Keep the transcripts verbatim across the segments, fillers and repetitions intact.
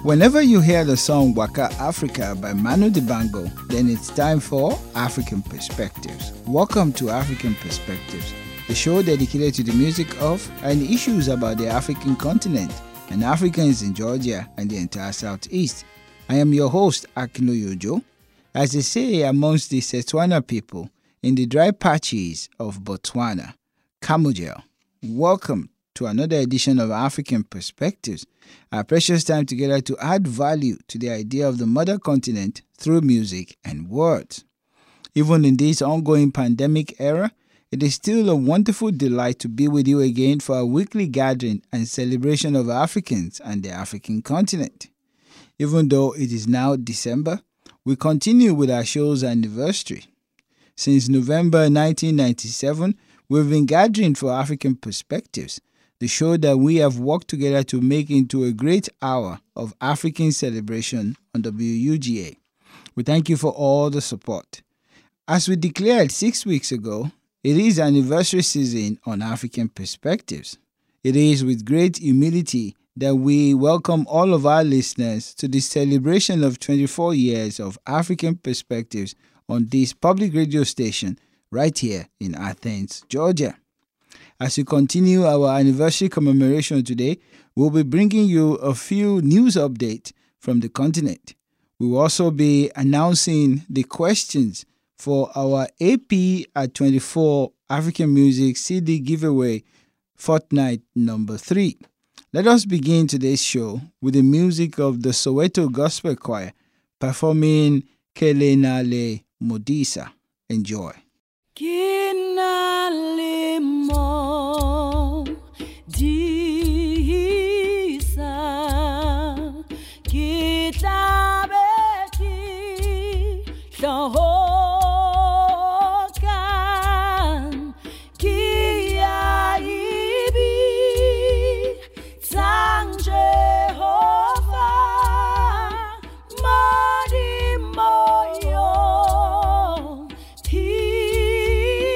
Whenever you hear the song Waka Africa by Manu Dibango, then it's time for African Perspectives. Welcome to African Perspectives, the show dedicated to the music of and issues about the African continent and Africans in Georgia and the entire Southeast. I am your host, Akinloyojo. As they say amongst the Setswana people in the dry patches of Botswana, Kamogel. Welcome to another edition of African Perspectives, our precious time together to add value to the idea of the mother continent through music and words. Even in this ongoing pandemic era, it is still a wonderful delight to be with you again for a weekly gathering and celebration of Africans and the African continent. Even though it is now December, we continue with our show's anniversary. Since November nineteen ninety-seven, we've been gathering for African Perspectives, the show that we have worked together to make into a great hour of African celebration on W U G A. We thank you for all the support. As we declared six weeks ago, it is anniversary season on African Perspectives. It is with great humility that we welcome all of our listeners to the celebration of twenty-four years of African Perspectives on this public radio station right here in Athens, Georgia. As we continue our anniversary commemoration today, we'll be bringing you a few news updates from the continent. We will also be announcing the questions for our A P at twenty-four African Music C D giveaway fortnight number three. Let us begin today's show with the music of the Soweto Gospel Choir performing Kelenale Modisa. Enjoy. Kinale mo disa kitabeki shohokan kiaibi sang Jehovah madi moyo he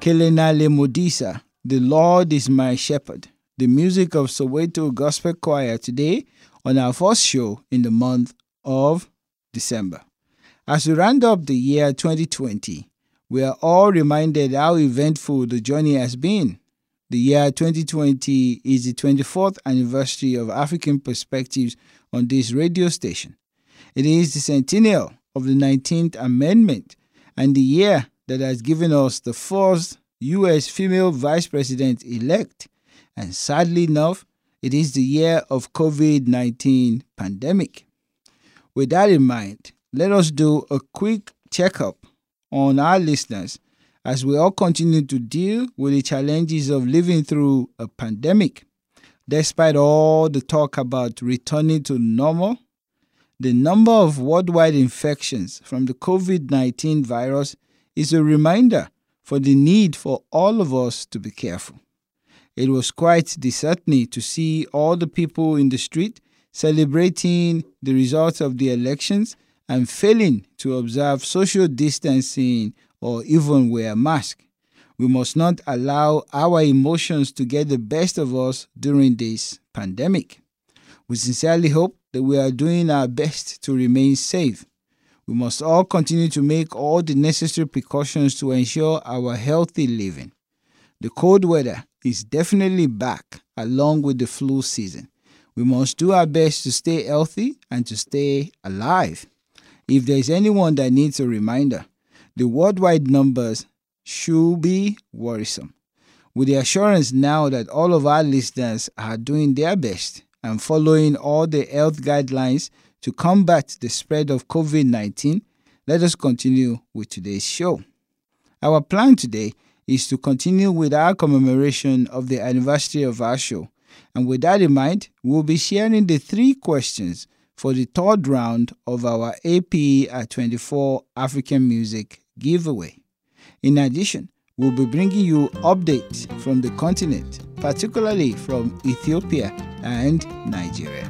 Kelenale Modisa, The Lord is My Shepherd, the music of Soweto Gospel Choir today on our first show in the month of December. As we round up the year twenty twenty, we are all reminded how eventful the journey has been. The year twenty twenty is the twenty-fourth anniversary of African Perspectives on this radio station. It is the centennial of the nineteenth Amendment and the year that has given us the first U S female vice president-elect. And sadly enough, it is the year of COVID nineteen pandemic. With that in mind, let us do a quick checkup on our listeners as we all continue to deal with the challenges of living through a pandemic. Despite all the talk about returning to normal, the number of worldwide infections from the COVID nineteen virus is a reminder for the need for all of us to be careful. It was quite disheartening to see all the people in the street celebrating the results of the elections and failing to observe social distancing or even wear a mask. We must not allow our emotions to get the best of us during this pandemic. We sincerely hope that we are doing our best to remain safe. We must all continue to make all the necessary precautions to ensure our healthy living. The cold weather is definitely back along with the flu season. We must do our best to stay healthy and to stay alive. If there is anyone that needs a reminder, the worldwide numbers should be worrisome. With the assurance now that all of our listeners are doing their best and following all the health guidelines to combat the spread of COVID nineteen, let us continue with today's show. Our plan today is to continue with our commemoration of the anniversary of our show. And with that in mind, we'll be sharing the three questions for the third round of our A P E at twenty-four African Music giveaway. In addition, we'll be bringing you updates from the continent, particularly from Ethiopia and Nigeria.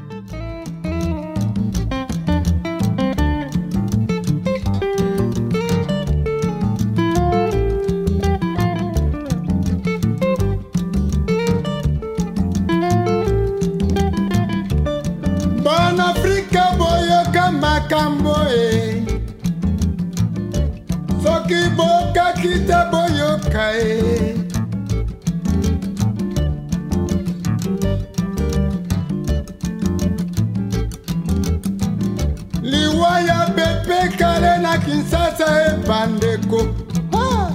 Bon Africa boyo kama kamboe Soki boka kita boyo kae Liwaya pepe kale na Kinshasa e bandeko ha!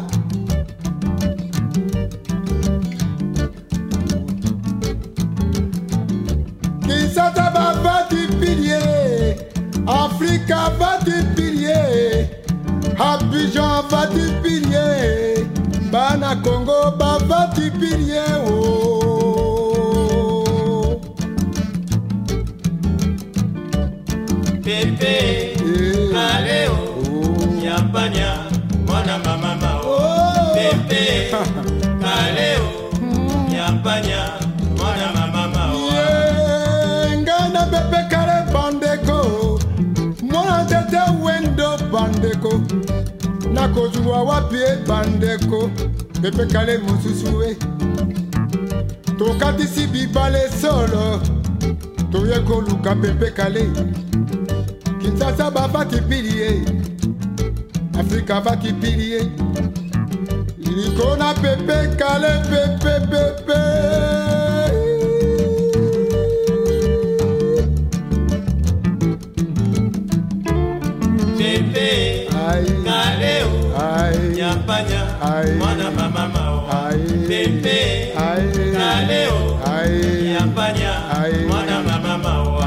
Kinshasa ba bati pilier Africa bati pilier Abidjan bati pilier Bana Congo ba bati pilier oh Pepe Kaleo Nyampanya Mwana mama mao Pepe Kaleo Nyampanya Mwana mama mao Ngana Pepe Kale bandeko Mwana tete wendo bandeko Nakozua wapie bandeko Pepe Kale mususue Tokatisi bibale solo Toyeko luka Pepe Kale Kinshasa ba bati pilier Afrika bati pilier Likona Pepe Kale Pepe Pepe Pepe Kaleo Nyampanya Mwana mama mao Pepe Kaleo Nyampanya Mwana mama mao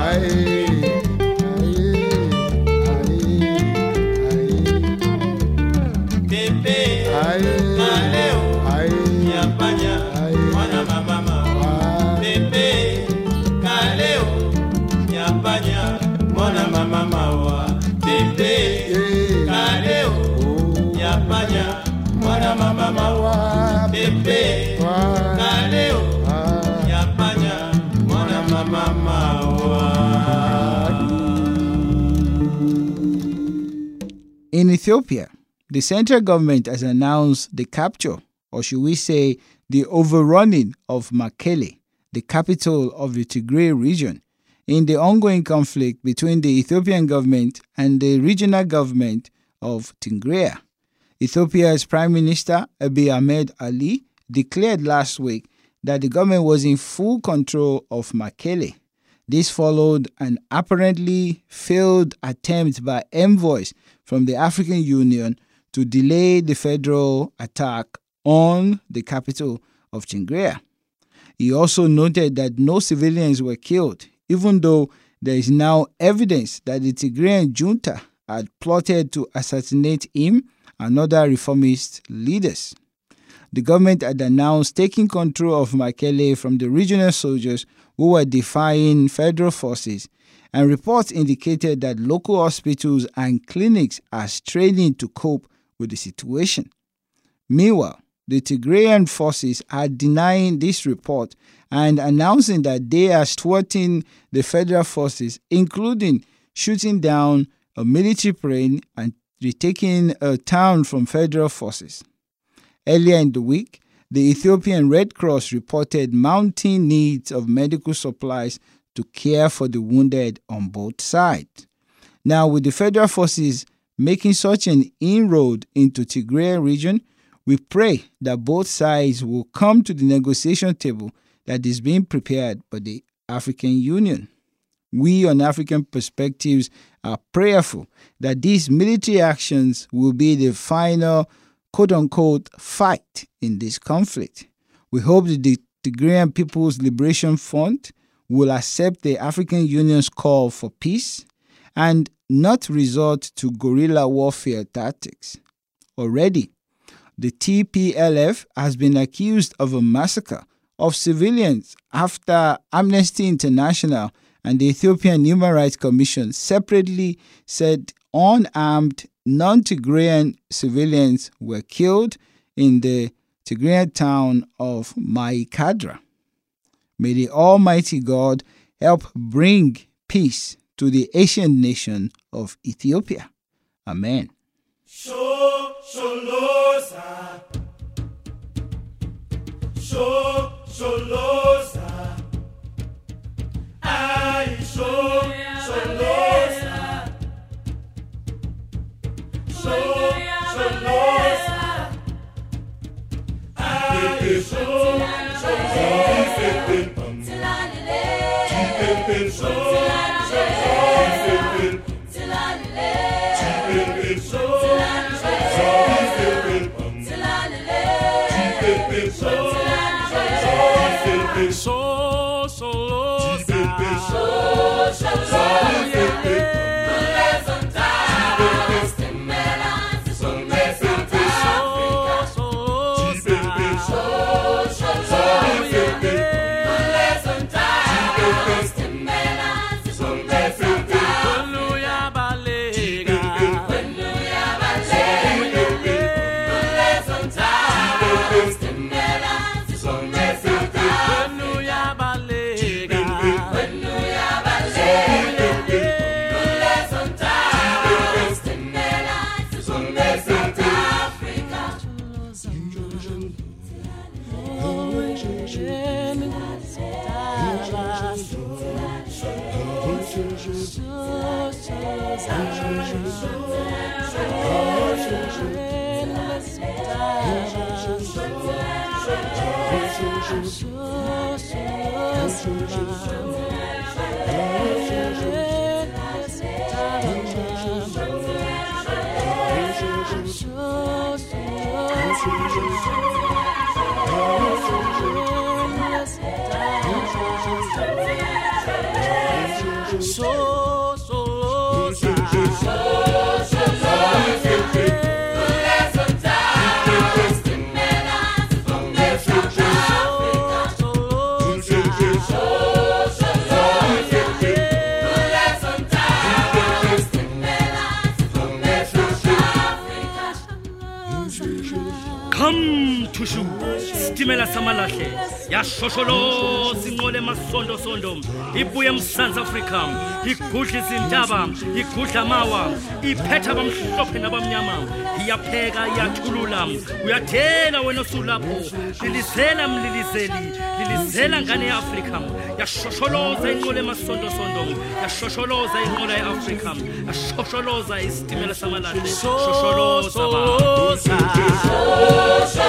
Pepe Kaleo Nyampanya Mwana mama mao Pepe Kaleo Nyampanya Mwana mama mao Pepe Kaleo Nyampanya Mwana mama mao Pepe Kaleo Nyampanya Mwana mama mao. In Ethiopia, the central government has announced the capture or should we say the overrunning of Mekelle, the capital of the Tigray region, in the ongoing conflict between the Ethiopian government and the regional government of Tigray. Ethiopia's Prime Minister Abiy Ahmed Ali declared last week that the government was in full control of Mekelle. This followed an apparently failed attempt by envoys from the African Union to delay the federal attack on the capital of Tigray. He also noted that no civilians were killed, even though there is now evidence that the Tigrayan junta had plotted to assassinate him and other reformist leaders. The government had announced taking control of Mekelle from the regional soldiers who were defying federal forces, and reports indicated that local hospitals and clinics are straining to cope with the situation. Meanwhile, the Tigrayan forces are denying this report and announcing that they are thwarting the federal forces, including shooting down a military plane and retaking a town from federal forces. Earlier in the week, the Ethiopian Red Cross reported mounting needs of medical supplies to care for the wounded on both sides. Now, with the federal forces making such an inroad into Tigray region, we pray that both sides will come to the negotiation table that is being prepared by the African Union. We on African Perspectives are prayerful that these military actions will be the final quote-unquote fight in this conflict. We hope that the Tigrayan People's Liberation Front will accept the African Union's call for peace and not resort to guerrilla warfare tactics. Already, the T P L F has been accused of a massacre of civilians after Amnesty International and the Ethiopian Human Rights Commission separately said unarmed non-Tigrayan civilians were killed in the Tigrayan town of Maikadra. May the Almighty God help bring peace to the ancient nation of Ethiopia. Amen. Sho sholosa, sho sholosa, ai sho sholosa, sho sholosa, ai sho sholosa, So, so, so, Come to shoot. Stimela samalahle. Ya shosholo singole masondo sondo. Ibuye South Africa. Igudla izindaba, igudla mawa. Iphetha bamhlophe nabamnyama. Iyapheka iyathulula. Uyathela wena sulapho. Lilizela mlilizeli. Lilizela ngane ya Africa. Ya shosholoza ingole masondo sondo. Ya shosholoza ingole ya Africa. Ya shosholoza istimela samalahle. Shosholoza ba.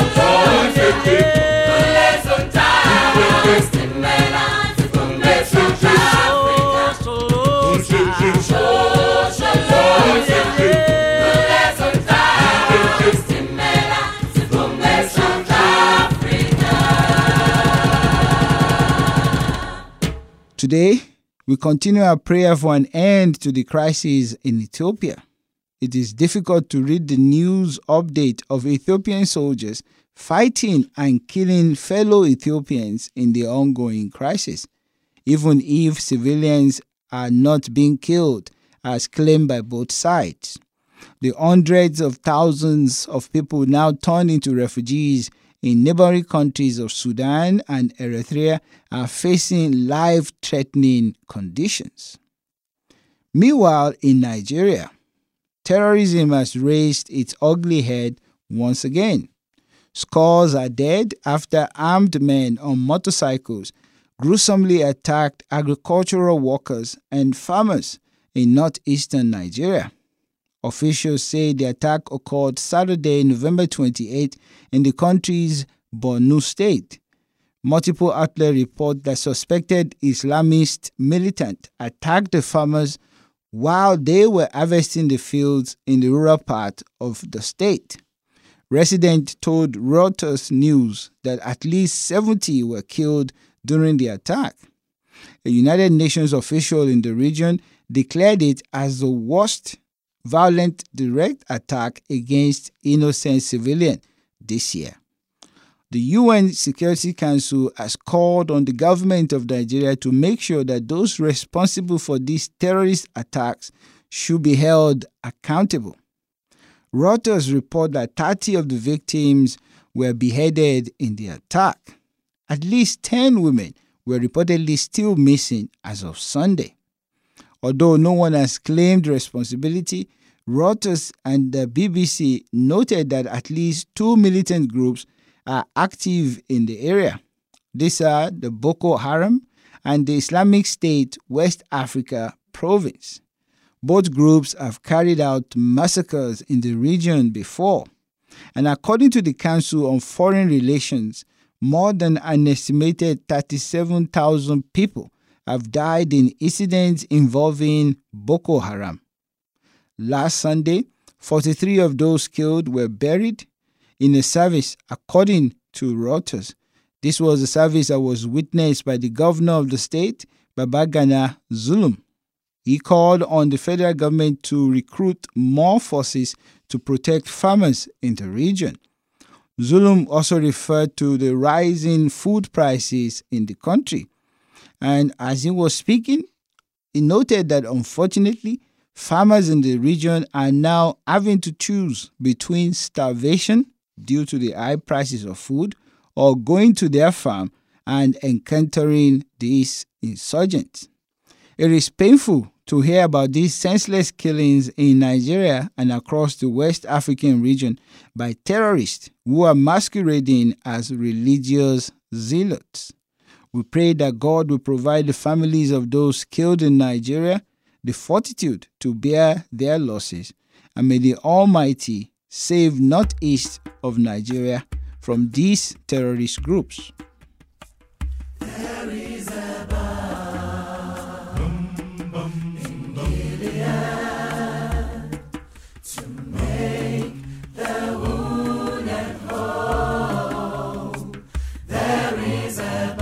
Today, we continue our prayer for an end to the crisis in Ethiopia. It is difficult to read the news update of Ethiopian soldiers fighting and killing fellow Ethiopians in the ongoing crisis, even if civilians are not being killed, as claimed by both sides. The hundreds of thousands of people now turned into refugees in neighboring countries of Sudan and Eritrea are facing life-threatening conditions. Meanwhile, in Nigeria, terrorism has raised its ugly head once again. Scores are dead after armed men on motorcycles gruesomely attacked agricultural workers and farmers in northeastern Nigeria. Officials say the attack occurred Saturday, November twenty-eighth, in the country's Borno state. Multiple outlets report that suspected Islamist militant attacked the farmers while they were harvesting the fields in the rural part of the state. Residents told Reuters News that at least seventy were killed during the attack. A United Nations official in the region declared it as the worst violent direct attack against innocent civilians this year. The U N Security Council has called on the government of Nigeria to make sure that those responsible for these terrorist attacks should be held accountable. Reuters report that thirty of the victims were beheaded in the attack. At least ten women were reportedly still missing as of Sunday. Although no one has claimed responsibility, Reuters and the B B C noted that at least two militant groups are active in the area. These are the Boko Haram and the Islamic State West Africa province. Both groups have carried out massacres in the region before. And according to the Council on Foreign Relations, more than an estimated thirty-seven thousand people have died in incidents involving Boko Haram. Last Sunday, forty-three of those killed were buried in a service, according to Reuters. This was a service that was witnessed by the governor of the state, Babagana Zulum. He called on the federal government to recruit more forces to protect farmers in the region. Zulum also referred to the rising food prices in the country. And as he was speaking, he noted that unfortunately, farmers in the region are now having to choose between starvation due to the high prices of food or going to their farm and encountering these insurgents. It is painful to hear about these senseless killings in Nigeria and across the West African region by terrorists who are masquerading as religious zealots. We pray that God will provide the families of those killed in Nigeria the fortitude to bear their losses, and may the Almighty save northeast of Nigeria from these terrorist groups. There is a bomb, bum, in Gilead to make the wounded whole. There is a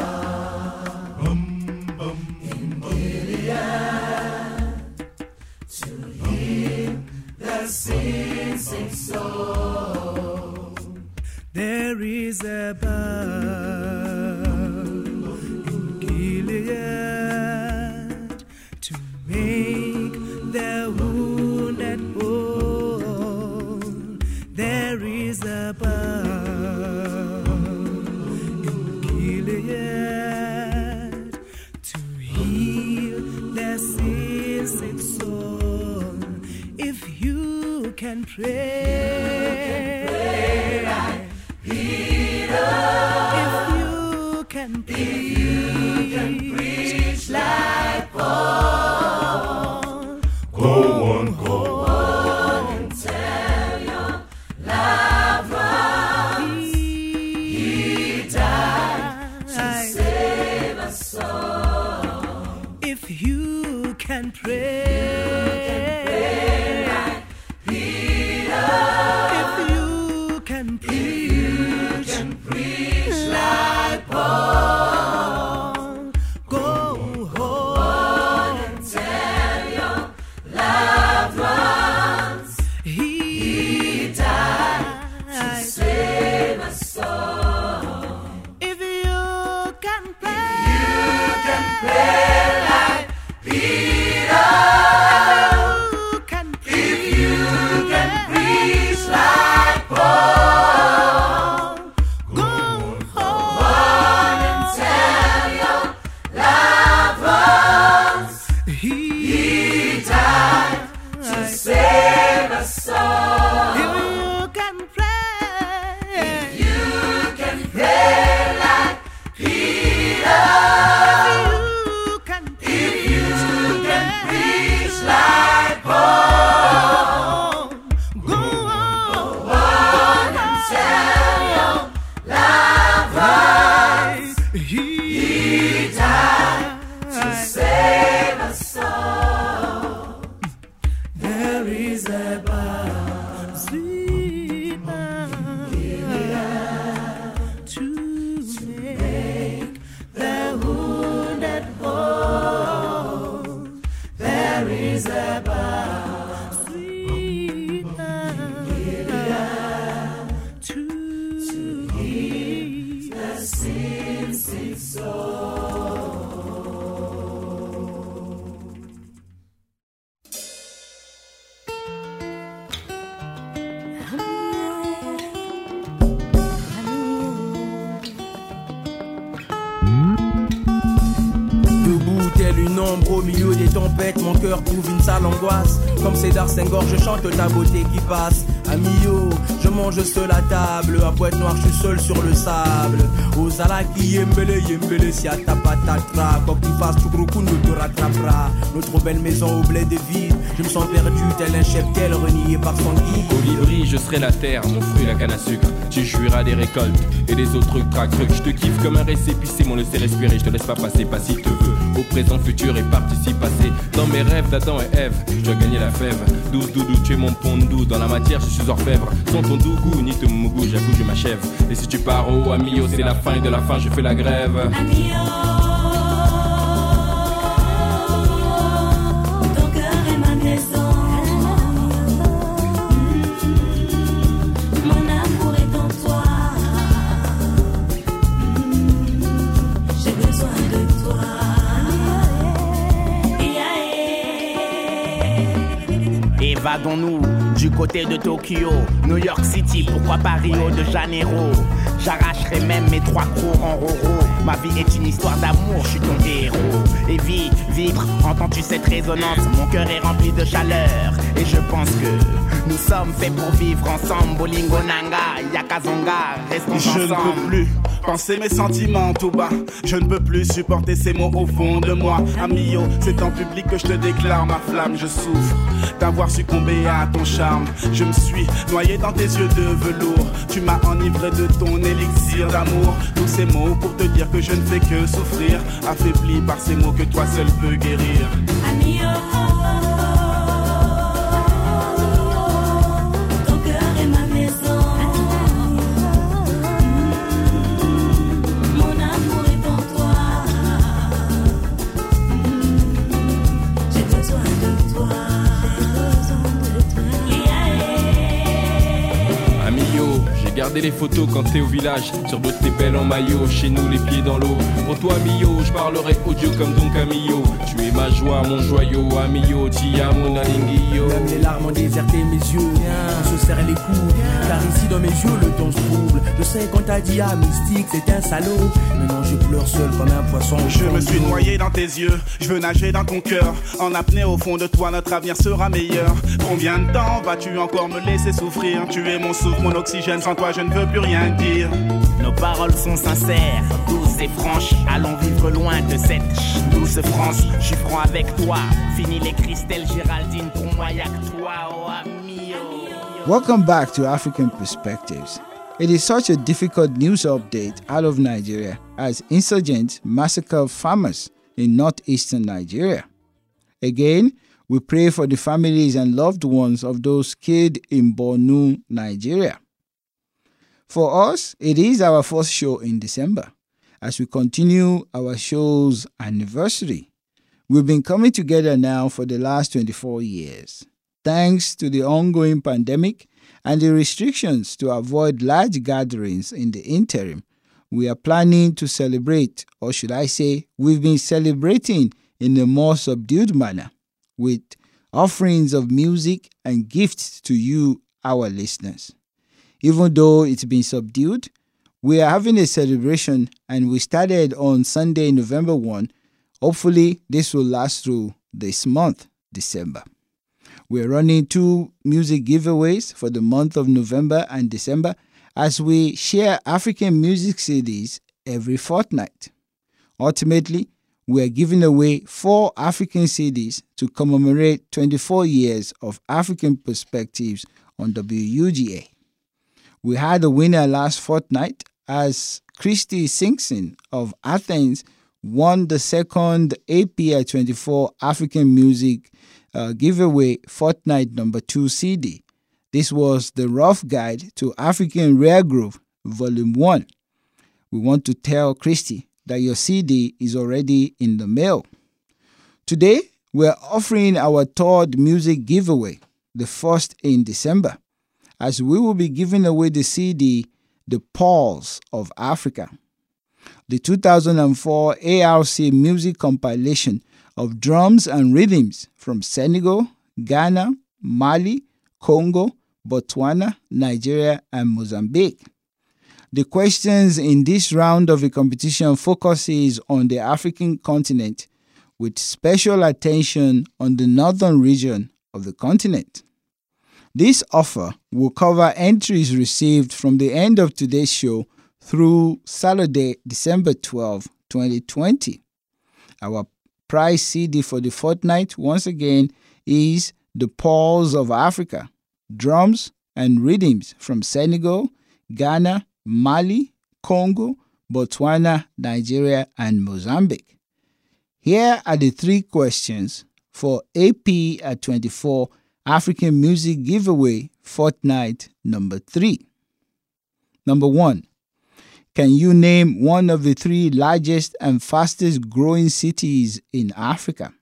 bomb, bum, in Gilead to heal the sin-sick soul. There is a balm in Gilead to make the wounded whole. There is a balm in Gilead to heal their sick soul. If you can pray, like Peter. If you can preach, you can preach like Paul. Go on, go on and tell your loved ones he died to save us all. If you can pray, like Peter. If you can preach, you can preach like Paul. Go home and tell your loved ones he died to save us all. If you can pray, you can pray like Peter. If you can preach like Paul, go on and tell your loved ones he died to save us all. If you can pray, if you can pray like Peter. If you can preach like Paul, go on and tell your loved ones he died to save us all. There is a balm, sweet balm, to make the wounded whole. There is a balm, sweet balm, to heal the sin-sick soul. Debout tel une ombre au milieu des tempêtes, mon cœur trouve une sale angoisse. Comme Cédar Senghor, je chante ta beauté qui passe. Amio, je mange seul à table. À Pointe Noire, je suis seul sur le sable. Ozalaki, yembele, yembele, si à ta patatra. Quoi que tu fasses, tout gros coup ne te rattrapera. Notre belle maison au bled est vide. Je me sens perdu, tel un cheptel renié par son guide. Colibri, je serai la terre, mon fruit, la canne à sucre. Tu jouiras des récoltes et des autres trucs, trac, truc. Je te kiffe comme un récépissé, mon laisser respirer. Je te laisse pas passer, pas si te veux. Au présent, futur et participe passé. Dans mes rêves d'Adam et Ève, je dois gagner la fève. Douce doudou, tu es mon pondou. Dans la matière, je suis orfèvre. Sans ton dougou, ni ton mougou, j'avoue, je m'achève. Et si tu pars, oh amio, c'est la fin et de la fin, je fais la grève. Amio, ton cœur est ma maison. Mon amour est en toi. J'ai besoin de toi. Évadons-nous du côté de Tokyo, New York City, pourquoi pas Rio de Janeiro. J'arracherai même mes trois crocs en roro. Ma vie est une histoire d'amour, je suis ton héros. Et vis, vivre, entends-tu cette résonance? Mon cœur est rempli de chaleur. Et je pense que nous sommes faits pour vivre ensemble. Bolingo Nanga, Yakazonga, restons je ensemble. Je ne peux plus penser mes sentiments tout bas. Je ne peux plus supporter ces mots au fond de moi. Amio, c'est en public que je te déclare ma flamme. Je souffre d'avoir succombé à ton charme. Je me suis noyé dans tes yeux de velours. Tu m'as enivré de ton élixir d'amour. Tous ces mots pour te dire que je ne fais que souffrir, affaibli par ces mots que toi seul peux guérir. Amio, ton cœur est ma maison. Mon amour est en toi. J'ai besoin de toi. Amio, j'ai gardé les photos quand t'es au village. Sur d'autres t'es belle en maillot, chez nous les pieds dans l'eau. Pour toi Amio, je parlerai audio comme Don Camillo. Tu es ma joie, mon joyau, Amio, ti amo nalingio. Même les larmes ont déserté mes yeux, on se serre les coups. Car ici dans mes yeux le temps se trouble. Je sais qu'on t'a dit ah mystique c'est un salaud. Maintenant je pleure seul comme un poisson. Je me suis noyé dans tes yeux, je veux nager dans ton cœur. En apnée au fond de toi notre avenir sera meilleur. Combien de temps vas-tu encore me laisser souffrir? Tu es mon souffle, mon oxygène, sans toi je ne veux plus rien dire. Nos paroles sont sincères, douces et franches. Allons vivre loin de cette douce France. Je suis franc avec toi, fini les Christelle Géraldine. Pour moi y'a que toi, oh ami. Welcome back to African Perspectives. It is such a difficult news update out of Nigeria as insurgents massacre farmers in northeastern Nigeria. Again, we pray for the families and loved ones of those killed in Borno, Nigeria. For us, it is our first show in December as we continue our show's anniversary. We've been coming together now for the last twenty-four years. Thanks to the ongoing pandemic and the restrictions to avoid large gatherings in the interim, we are planning to celebrate, or should I say, we've been celebrating in a more subdued manner with offerings of music and gifts to you, our listeners. Even though it's been subdued, we are having a celebration and we started on Sunday, November first. Hopefully, this will last through this month, December. We're running two music giveaways for the month of November and December as we share African music C Ds every fortnight. Ultimately, we are giving away four African C Ds to commemorate twenty-four years of African Perspectives on W U G A. We had a winner last fortnight as Christy Singson of Athens won the second A P I twenty-four African Music uh, Giveaway Fortnight Number two C D. This was the Rough Guide to African Rare Groove, Volume one. We want to tell Christy that your C D is already in the mail. Today, we're offering our third music giveaway, the first in December, as we will be giving away the C D, The Pulse of Africa. The two thousand four A R C music compilation of drums and rhythms from Senegal, Ghana, Mali, Congo, Botswana, Nigeria, and Mozambique. The questions in this round of the competition focuses on the African continent with special attention on the northern region of the continent. This offer will cover entries received from the end of today's show through Saturday, December twelfth, twenty twenty. Our prize C D for the fortnight, once again, is The Pulse of Africa, drums and rhythms from Senegal, Ghana, Mali, Congo, Botswana, Nigeria, and Mozambique. Here are the three questions for A P at twenty-four African Music Giveaway Fortnight Number three. Number one, can you name one of the three largest and fastest growing cities in Africa?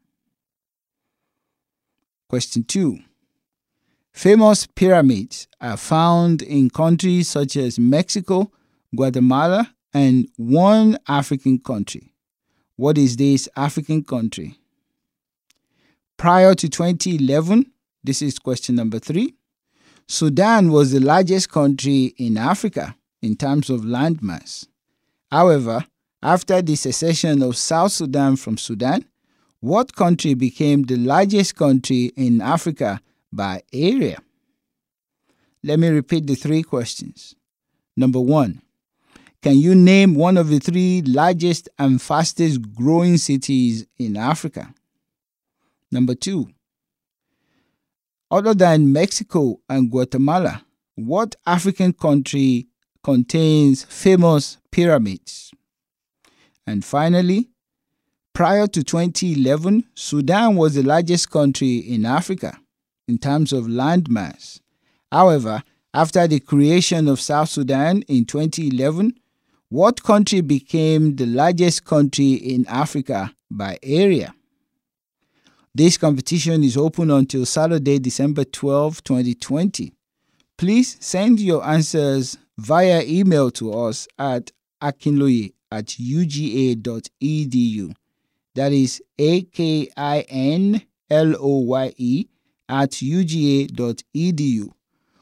Question two, famous pyramids are found in countries such as Mexico, Guatemala, and one African country. What is this African country? Prior to twenty eleven, this is question number three, Sudan was the largest country in Africa in terms of landmass. However, after the secession of South Sudan from Sudan, what country became the largest country in Africa by area? Let me repeat the three questions. Number one, can you name one of the three largest and fastest growing cities in Africa? Number two, other than Mexico and Guatemala, what African country contains famous pyramids? And finally, prior to twenty eleven, Sudan was the largest country in Africa in terms of landmass. However, after the creation of South Sudan in twenty eleven, what country became the largest country in Africa by area? This competition is open until Saturday, December twelfth, twenty twenty. Please send your answers via email to us at akinloye at u g a dot e d u. That is A K I N L O Y E at u g a dot e d u.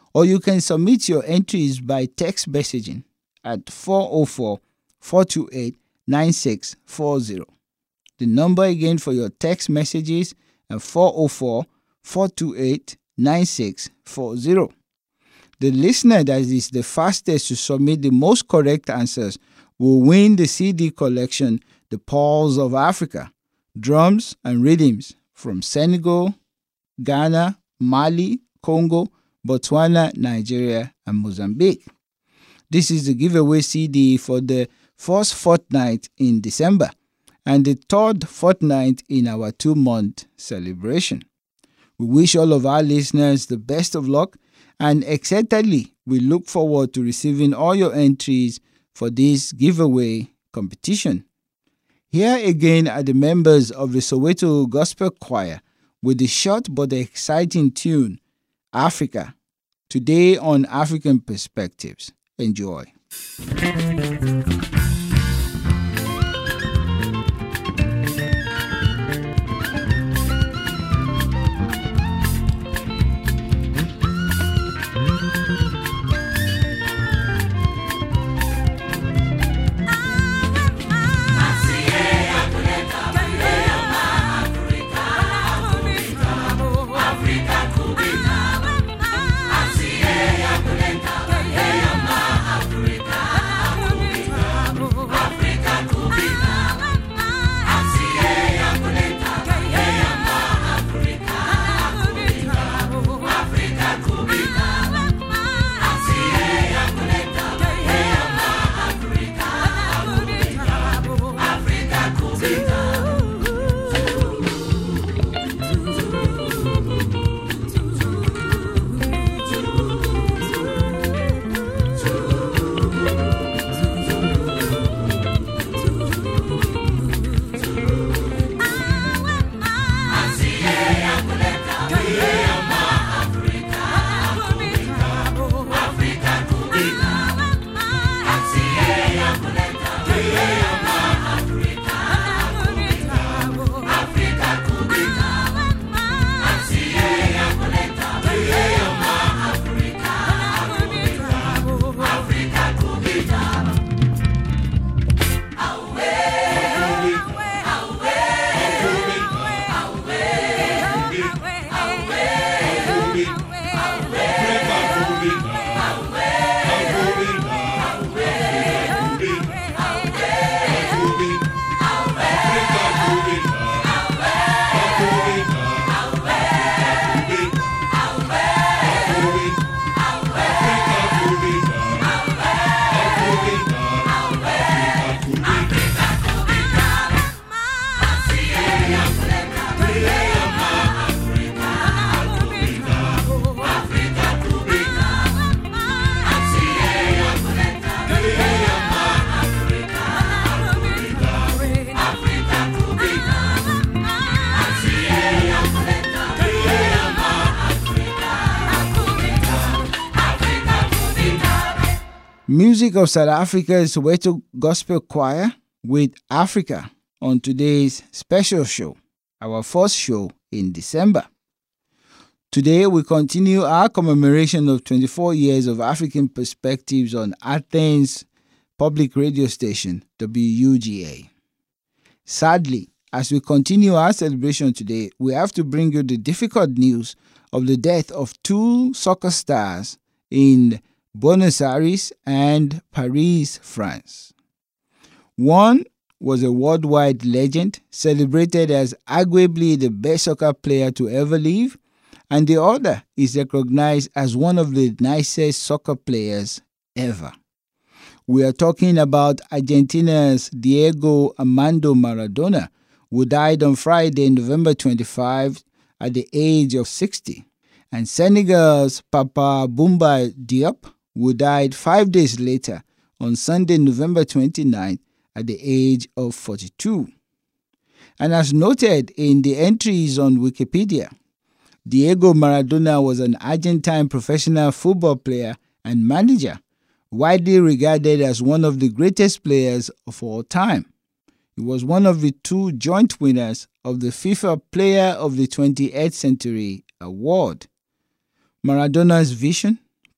or you can submit your entries by text messaging at four oh four, four two eight, nine six four zero. The number again for your text messages is four oh four, four two eight, nine six four zero. The listener that is the fastest to submit the most correct answers will win the C D collection, The Pulse of Africa, Drums and Rhythms from Senegal, Ghana, Mali, Congo, Botswana, Nigeria, and Mozambique. This is the giveaway C D for the first fortnight in December and the third fortnight in our two-month celebration. We wish all of our listeners the best of luck, and excitedly, we look forward to receiving all your entries for this giveaway competition. Here again are the members of the Soweto Gospel Choir with the short but exciting tune, Africa, today on African Perspectives. Enjoy. Music of South Africa's Soweto Gospel Choir with Africa on today's special show, our first show in December. Today we continue our commemoration of twenty-four years of African Perspectives on Athens Public Radio Station, W U G A. Sadly, as we continue our celebration today, we have to bring you the difficult news of the death of two soccer stars in Buenos Aires and Paris, France. One was a worldwide legend, celebrated as arguably the best soccer player to ever live, and the other is recognized as one of the nicest soccer players ever. We are talking about Argentina's Diego Armando Maradona, who died on Friday, November twenty-fifth, at the age of sixty, and Senegal's Papa Boumba Diop, who died five days later on Sunday, November twenty-ninth, at the age of forty-two. And as noted in the entries on Wikipedia, Diego Maradona was an Argentine professional football player and manager, widely regarded as one of the greatest players of all time. He was one of the two joint winners of the FIFA Player of the twenty-eighth Century Award. Maradona's vision,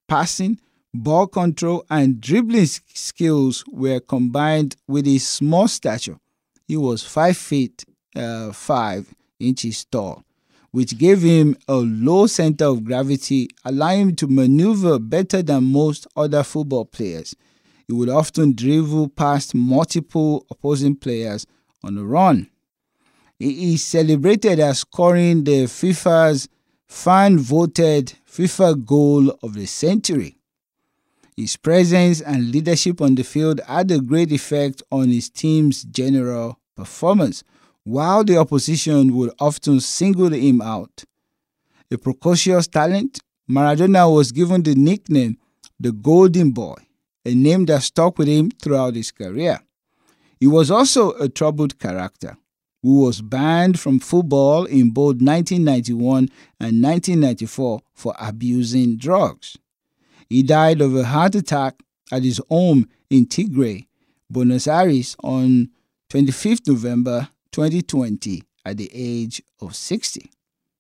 passing, ball control, and dribbling skills were combined with his small stature. He was five feet uh, five inches tall, which gave him a low center of gravity, allowing him to maneuver better than most other football players. He would often dribble past multiple opposing players on the run. He is celebrated as scoring the FIFA's fan-voted FIFA goal of the century. His presence and leadership on the field had a great effect on his team's general performance, while the opposition would often single him out. A precocious talent, Maradona was given the nickname the Golden Boy, a name that stuck with him throughout his career. He was also a troubled character who was banned from football in both nineteen ninety-one and nineteen ninety-four for abusing drugs. He died of a heart attack at his home in Tigre, Buenos Aires on twenty-fifth of November twenty twenty at the age of sixty.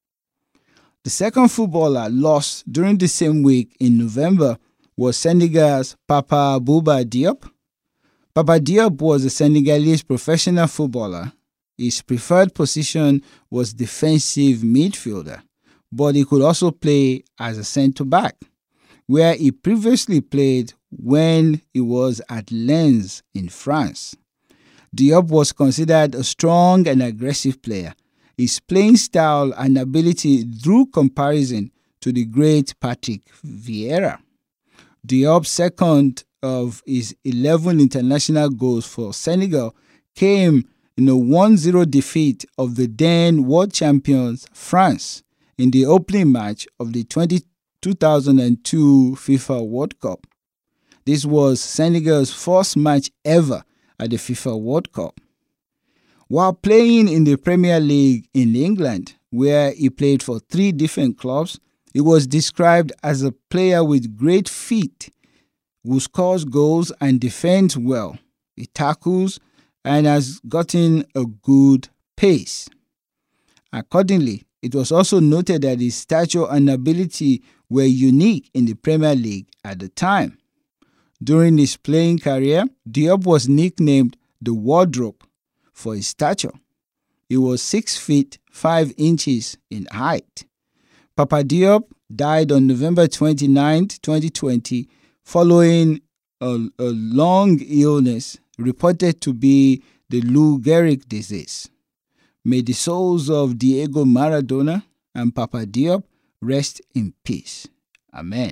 The second footballer lost during the same week in November was Senegal's Papa Bouba Diop. Papa Diop was a Senegalese professional footballer. His preferred position was defensive midfielder, but he could also play as a centre-back, where he previously played when he was at Lens in France. Diop was considered a strong and aggressive player. His playing style and ability drew comparison to the great Patrick Vieira. Diop's second of his eleven international goals for Senegal came in a one zero defeat of the then world champions France in the opening match of the two thousand two FIFA World Cup. This was Senegal's first match ever at the FIFA World Cup. While playing in the Premier League in England, where he played for three different clubs, he was described as a player with great feet who scores goals and defends well. He tackles and has gotten a good pace. Accordingly, it was also noted that his stature and ability were unique in the Premier League at the time. During his playing career, Diop was nicknamed the Wardrobe for his stature. He was six feet five inches in height. Papa Diop died on November twenty-ninth, twenty twenty, following a, a long illness reported to be the Lou Gehrig disease. May the souls of Diego Maradona and Papa Diop rest in peace. Amen.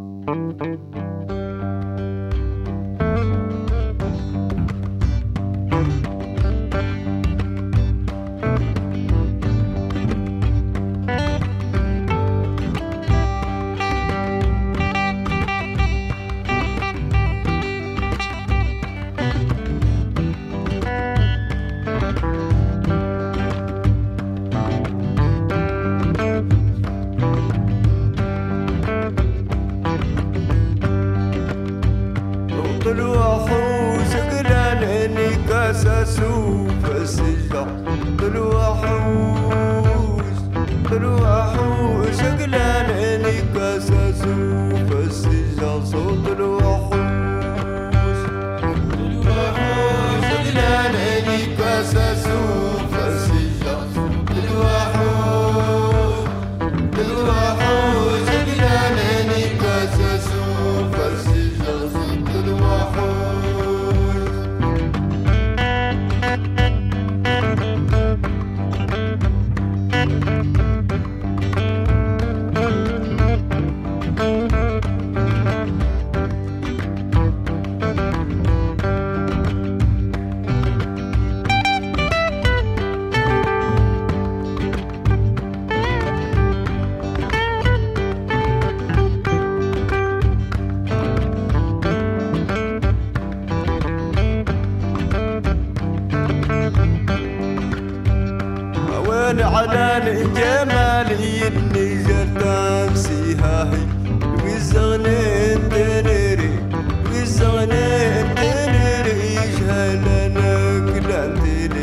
على جمالي النجر تامسي هاي وزغنين تنري وزغنين تنري جهلنا كلانتلي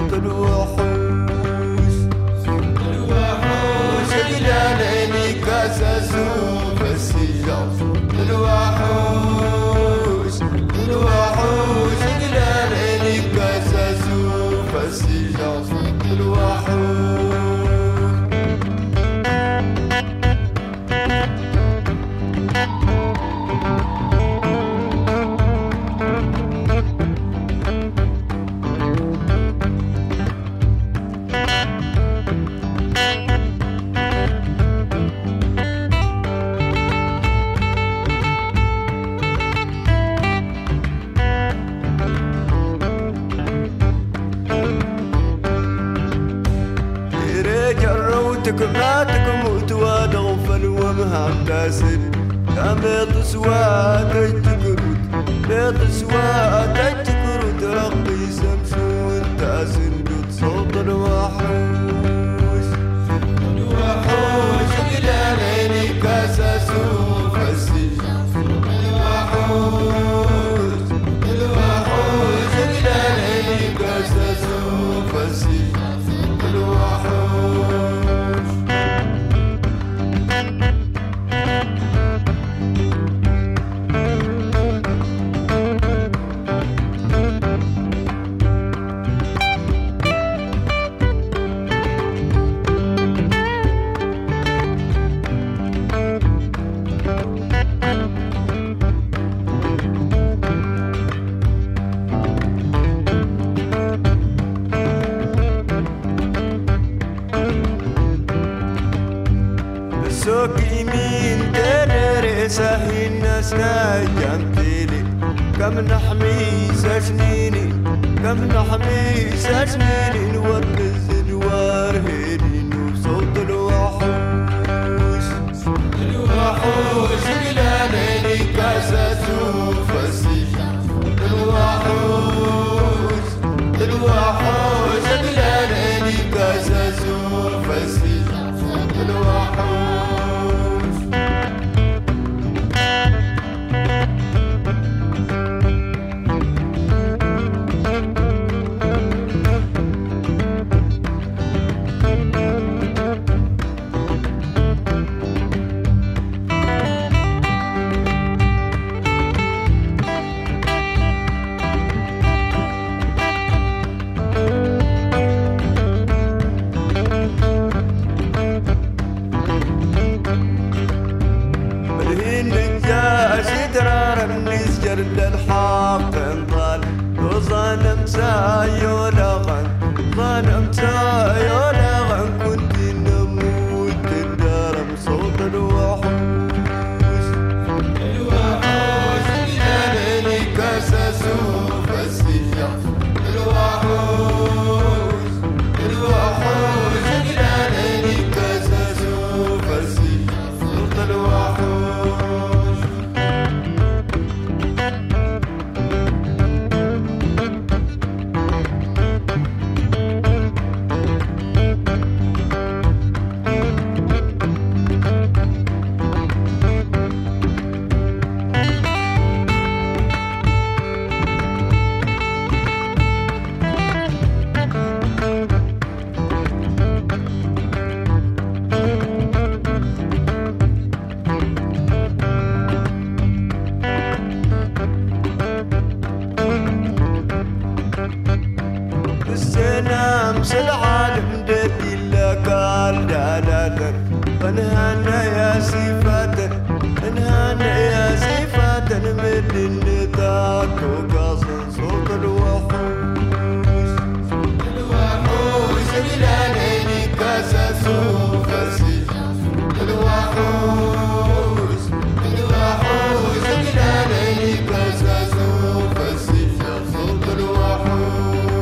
تلوحوش تلوحوش كلاني كاساسو فسيجاو ما تكموت ودغفل ومهم تاسد يا بيض سواد تجكروت بيض سواد تجكروت رقي سمشون تاسد صوت الوحوش الوحوش إلى عيني كاساسو فسي الوحوش الوحوش إلى عيني كاساسو فسي الوحوش سوكي مين ترري سهي الناس ناجمتيلي كم نحمي سجنيني كم نحمي سجنيني نورز الوار هيرين وصوت الوحوش الوحوش إلى ليلي كاساسو فسي الوحوش الوحوش إلى ليلي كاساسو فسي الوحوش للحق انضل وظنم سايولغن ظنم سايولغن كنت نموت الدرم صوت الوحوش الوحوش ليلي كاساسو فسيجا الوحوش الوحوش ليلي كاساسو فسيجا صوت الوحوش السلام سالعالم ددي لك الدلالة فنهانا يا صفات انهانا يا صفات من النطاق وقاصن صوت الوحوش الوحوش إلى ليلي كاساسو فسي الوحوش الوحوش إلى ليلي كاساسو فسي صوت الوحوش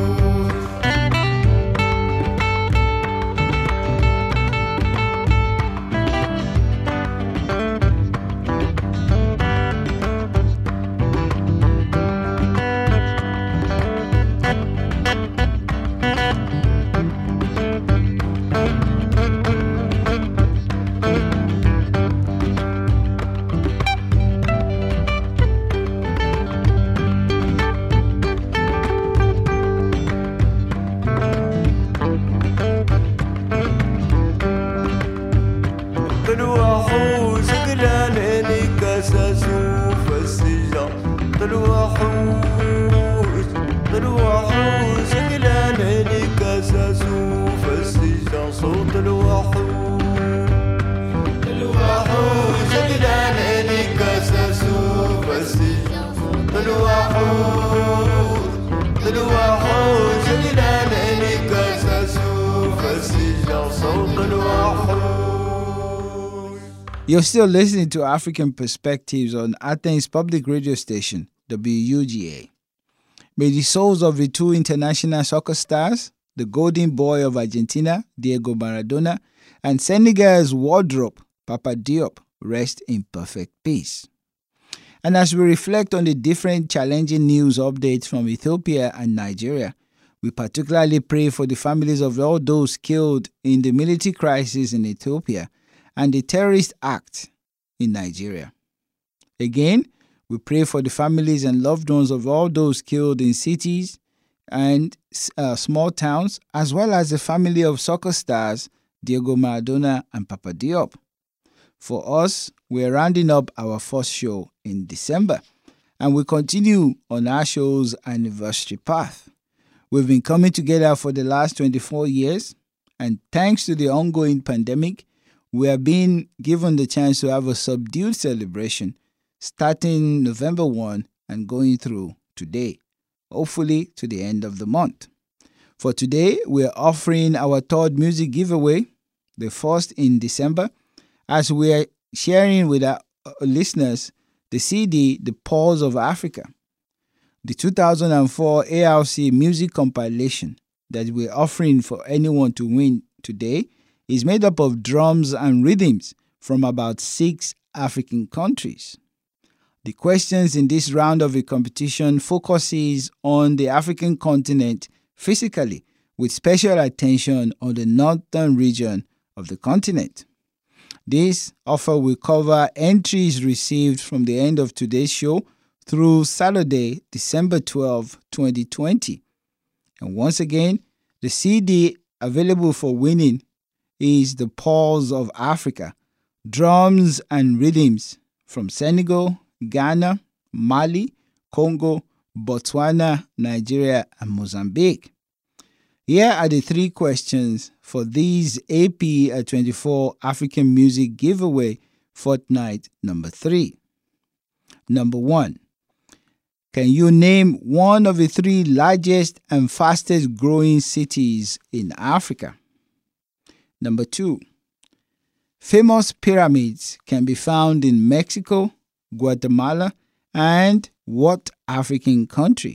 الوحوش قلاليني كاساسو فسيجا الوحوش الوحوش قلاليني كاساسو فسيجا صوت الوحوش الوحوش قلاليني كاساسو فسيجا الوحوش الوحوش قلاليني كاساسو فسيجا صوت الوحوش. You're still listening to African Perspectives on Athens Public Radio Station, W U G A. May the souls of the two international soccer stars, the golden boy of Argentina, Diego Maradona, and Senegal's wardrobe, Papa Diop, rest in perfect peace. And as we reflect on the different challenging news updates from Ethiopia and Nigeria, we particularly pray for the families of all those killed in the military crisis in Ethiopia and the terrorist act in Nigeria. Again, we pray for the families and loved ones of all those killed in cities and uh, small towns, as well as the family of soccer stars Diego Maradona and Papa Diop. For us, we're rounding up our first show in December, and we continue on our show's anniversary path. We've been coming together for the last twenty-four years, and thanks to the ongoing pandemic, we are being given the chance to have a subdued celebration starting November first and going through today, hopefully to the end of the month. For today, we are offering our third music giveaway, the first in December, as we are sharing with our listeners the C D, The Pulse of Africa. The two thousand four A R C music compilation that we're offering for anyone to win today is made up of drums and rhythms from about six African countries. The questions in this round of the competition focuses on the African continent physically, with special attention on the northern region of the continent. This offer will cover entries received from the end of today's show through Saturday, December twelfth, twenty twenty. And once again, the C D available for winning is The Pulse of Africa, drums and rhythms from Senegal, Ghana, Mali, Congo, Botswana, Nigeria, and Mozambique. Here are the three questions for these A P twenty-four African Music Giveaway Fortnight number three. Number one, can you name one of the three largest and fastest growing cities in Africa? Number two, famous pyramids can be found in Mexico, Guatemala, and what African country?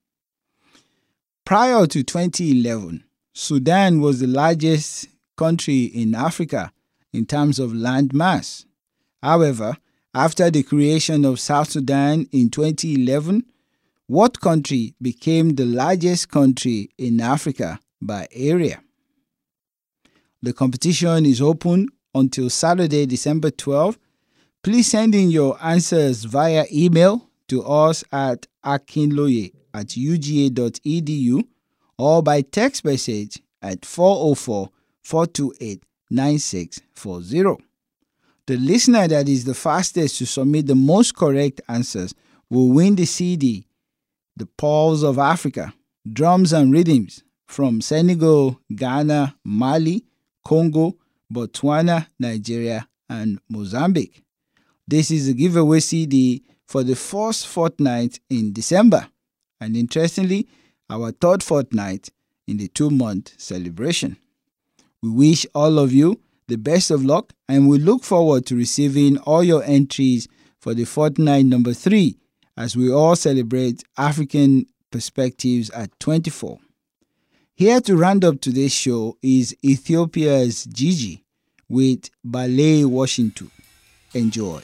Prior to twenty eleven, Sudan was the largest country in Africa in terms of land mass. However, after the creation of South Sudan in twenty eleven, what country became the largest country in Africa by area? The competition is open until Saturday, December twelfth. Please send in your answers via email to us at akinloye at u g a dot e d u or by text message at four oh four, four two eight, nine six four zero. The listener that is the fastest to submit the most correct answers will win the C D, The Pulse of Africa, drums and rhythms from Senegal, Ghana, Mali, Congo, Botswana, Nigeria, and Mozambique. This is a giveaway C D for the first fortnight in December, and interestingly, our third fortnight in the two-month celebration. We wish all of you the best of luck, and we look forward to receiving all your entries for the fortnight number three as we all celebrate African Perspectives at twenty-four. Here to round up today's show is Ethiopia's Gigi with Ballet Washington. Enjoy.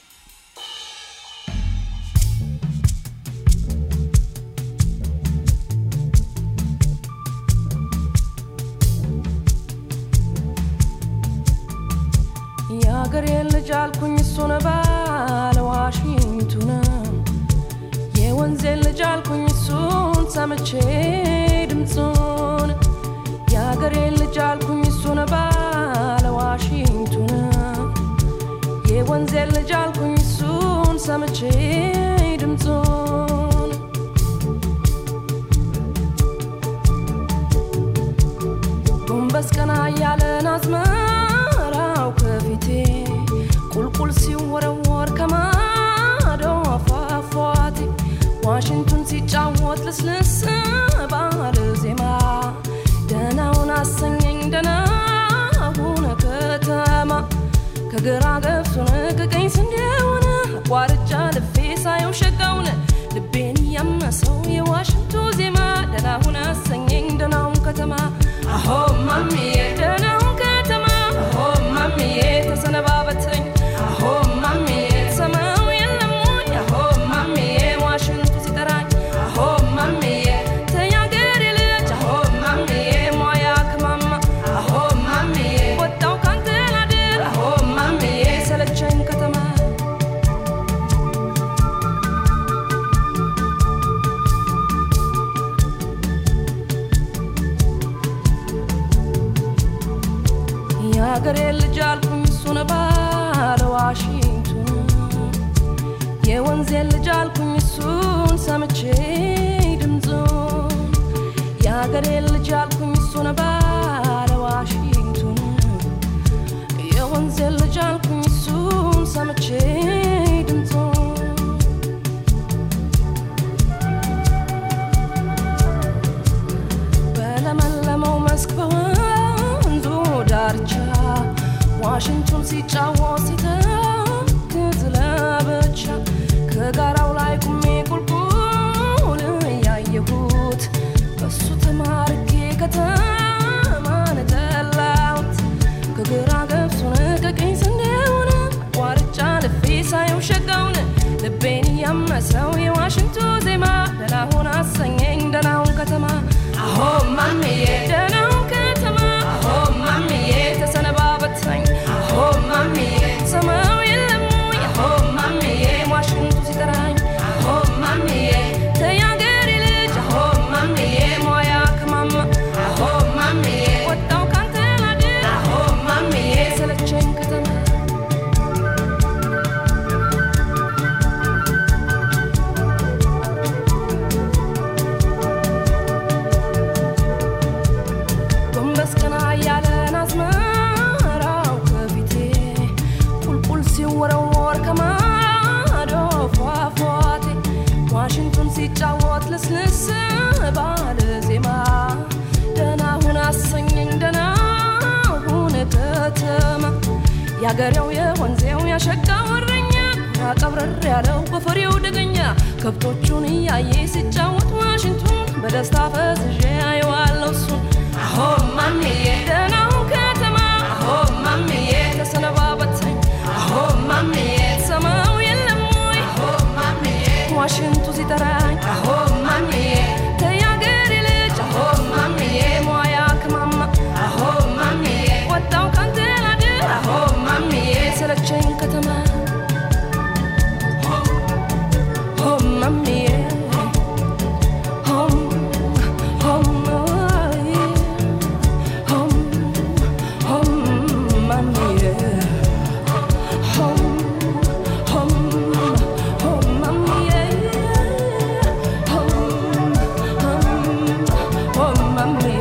የአገሬን ልጅ አልኩኝ እሱን ባለ ዋሽንግተን የወንዜን ልጅ አልኩኝ እሱን ሰምቼ ድምፁን የአገሬን ልጅ አልኩኝ እሱን ባለ ዋሽንግተን የወንዜን ልጅ አልኩኝ እሱን ሰምቼ ድምፁን ጎንበስ ቀና ያለን አዝመራው ከፊቴ ቁልቁል ሲወረወር ከማዶ አፏፏቴ ዋሽንግተን ሲጫወት ልስልስ ባለ ዜማ ደናውን አሰኘኝ ደናውን ከተማ ከግራ ገብቶን ከቀኝ ስንዴውን አቋርጫ ልፌ ሳየው ሸጋውን ልቤን ያመሰው የዋሽንግተን ዜማ ደናውን አሰኘኝ ደናውን ከተማ አሆ ማሚዬ ደናውን ከተማ አሆ የወንዝ ልጅ አልኩኝ እሱን ሰምቼ ድምፁን የአገሬ ልጅ አልኩኝ እሱን ባለ ዋሽንግቶን የወንዝ ልጅ አልኩኝ እሱን ሰምቼ ድምፁን በለመለመው መስክ በወንዙ ዳርቻ ዋሽንግቶን ሲጫወት ሲተክዝ ለብቻ ከጋራው ላይ ቁሜ ቁልቁል ያየሁት በሱ ተማርኬ ከተማን ጠላሁት ከግራ ገብሱን ከቀኝ ስንዴውን ዋርጫ ልፌ ሳየው ሸጋውን ልቤን ያመሰው የዋሽንግቶን ዜማ ደናሁን አሰኘኝ ደናሁን ከተማ አሆ ማሚዬ ደናሁን ከተማ አሆ ማሚዬ ተሰነባበተኝ አሆ ማሚዬ ሰማው የለም ወይ አሆ ማሚዬ ዋሽንግቶን ሲጠራኝ አሆ ማሚዬ ተያገሬ ልጅ አሆ ማሚዬ ሞያ ከማማ አሆ ማሚዬ ወጣው ካንተ ላድር አሆ ማሚዬ ሰለቸኝ ከተማ ጎንበስ ቀና ያለን አዝመራው ከፊቴ ቁልቁል ሲወረወር ከማዶ ፏፏቴ ዋሽንግቶን ሲጫወት ልስልስ ባለ ዜማ ደናሁን አሰኘኝ ደናሁን ከተማ ያገሬው የወንዜው ያሸጋው እረኛ ያቀብረር ያለው በፈሬው ደገኛ ከብቶቹን እያየ ሲጫወት ዋሽንግቶን በደስታ ፈዝዤ አየዋለሁ እሱን አሆ ማሚዬ ደናሁን ከተማ አሆ ማሚዬ ተሰነባበተኝ አሆ ማሚዬ ሰማው የለም ወይ አሆ ማሚዬ ዋሽንግቶን ሲጠራኝ አሆ ማሚዬ ተያገሬ ልጅ አሆ ማሚዬ ሞያ ከማማ አሆ ማሚዬ ወጣው ካንተ ላድር አሆ ማሚዬ ሰለቸኝ ከተማ ሆ ማሚዬ ሆም ሆም ሆም ሆም ማሚዬ ሆም ሆም ሆም ማሚዬ ሆም ሆም ሆም ማሚዬ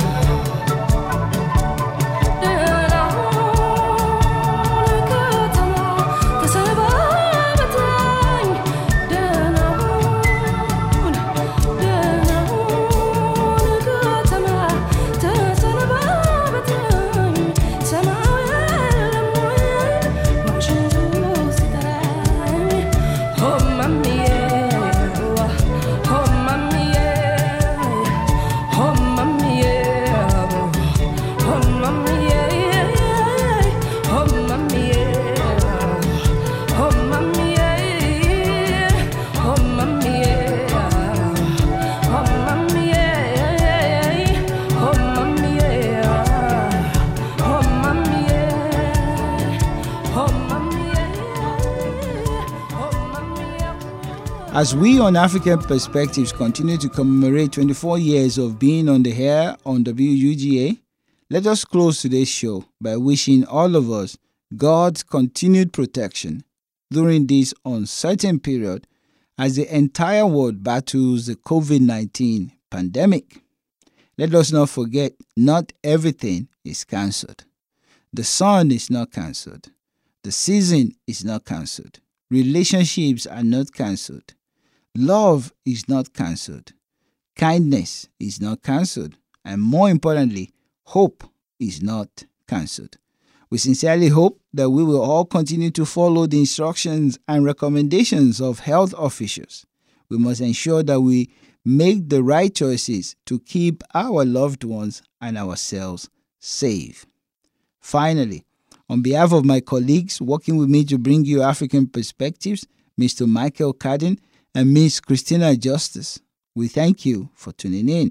As we on African Perspectives continue to commemorate twenty-four years of being on the air on W U G A, let us close today's show by wishing all of us God's continued protection during this uncertain period as the entire world battles the covid nineteen pandemic. Let us not forget, not everything is cancelled. The sun is not cancelled. The season is not cancelled. Relationships are not cancelled. Love is not cancelled. Kindness is not cancelled. And more importantly, hope is not cancelled. We sincerely hope that we will all continue to follow the instructions and recommendations of health officials. We must ensure that we make the right choices to keep our loved ones and ourselves safe. Finally, on behalf of my colleagues working with me to bring you African Perspectives, Mister Michael Cardin and Miss Christina Justice, we thank you for tuning in.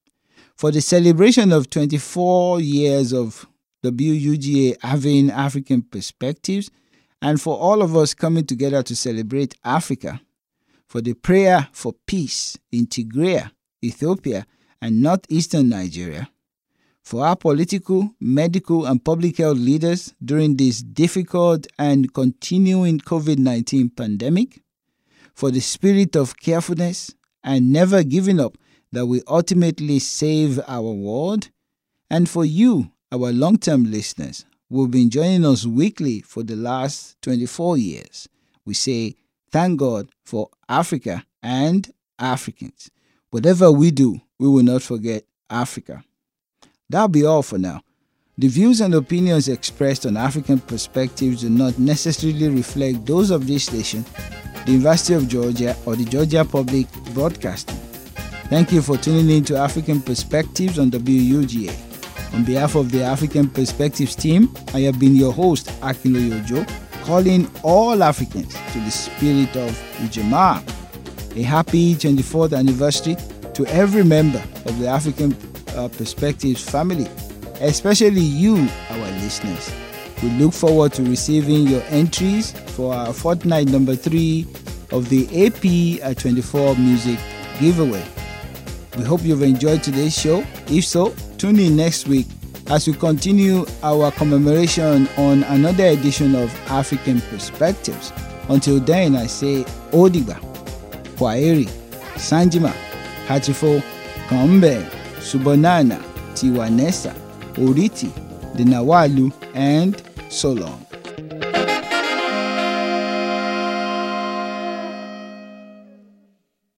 For the celebration of twenty-four years of W U G A having African Perspectives, and for all of us coming together to celebrate Africa, for the prayer for peace in Tigray, Ethiopia, and northeastern Nigeria, for our political, medical, and public health leaders during this difficult and continuing covid nineteen pandemic, for the spirit of carefulness and never giving up that will ultimately save our world, and for you, our long-term listeners, who have been joining us weekly for the last twenty-four years. We say thank God for Africa and Africans. Whatever we do, we will not forget Africa. That'll be all for now. The views and opinions expressed on African Perspectives do not necessarily reflect those of this station, the University of Georgia, or the Georgia Public Broadcasting. Thank you for tuning in to African Perspectives on W U G A. On behalf of the African Perspectives team, I have been your host, Akinloye Ojo, calling all Africans to the spirit of Ujamaa. A happy twenty-fourth anniversary to every member of the African uh, Perspectives family, especially you, our listeners. We look forward to receiving your entries for our fortnight number three of the A P at twenty-four Music giveaway. We hope you've enjoyed today's show. If so, tune in next week as we continue our commemoration on another edition of African Perspectives. Until then, I say Odigba, Kwaheri, Sanjima, Hatifo, Kambe, Subonana, Tiwanesa, Oriti, Dinawalu, and so long.